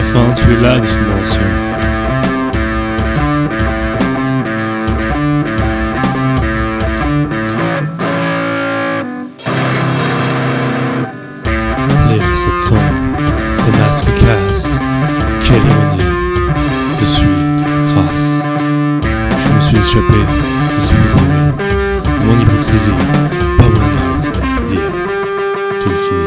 la fin, tu es là doucement, ciel. Les facettes tombent, les masques cassent. Quelle ironie, de suie, de grâce. Je me suis échappé de ce fou bruit, de mon hypocrisie. Pas moyen de m'arrêter, dire tout est fini.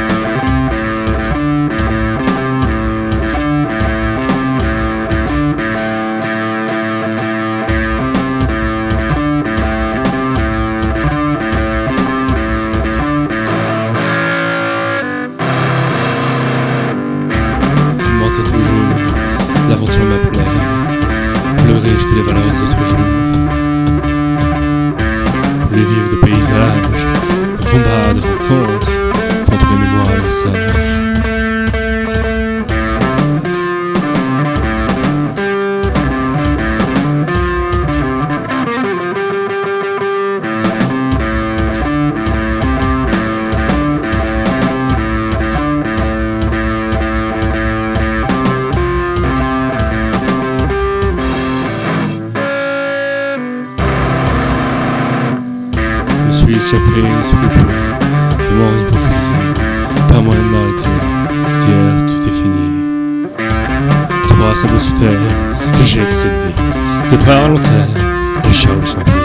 Toujours, l'aventure m'appelait, plus riche que les valeurs d'autres jours. Je voulais vivre de paysages, de combats, de rencontres, contre les mémoires et messages. Je suis échappé, je suis pourri, de mon hypocrisie. Pas moyen de m'arrêter, d'hier tout est fini. 3 sabots sous terre, je jette cette vie. Départ volontaire, les charles sans vie.